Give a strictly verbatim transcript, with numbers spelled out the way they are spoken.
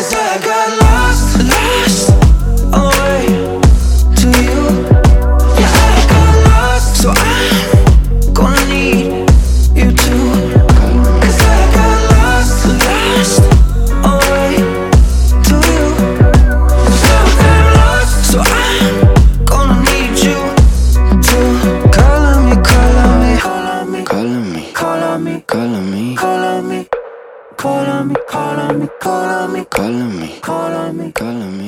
I got lost, lost away to you. Yeah, I got lost, so I'm gonna need you too. Cause I got lost, lost away to you. So I'm lost, so I'm gonna need you too. Calling me, calling me, calling me, calling me, calling me, calling me, calling me, calling me, calling me, calling me, calling me, calling me, calling me.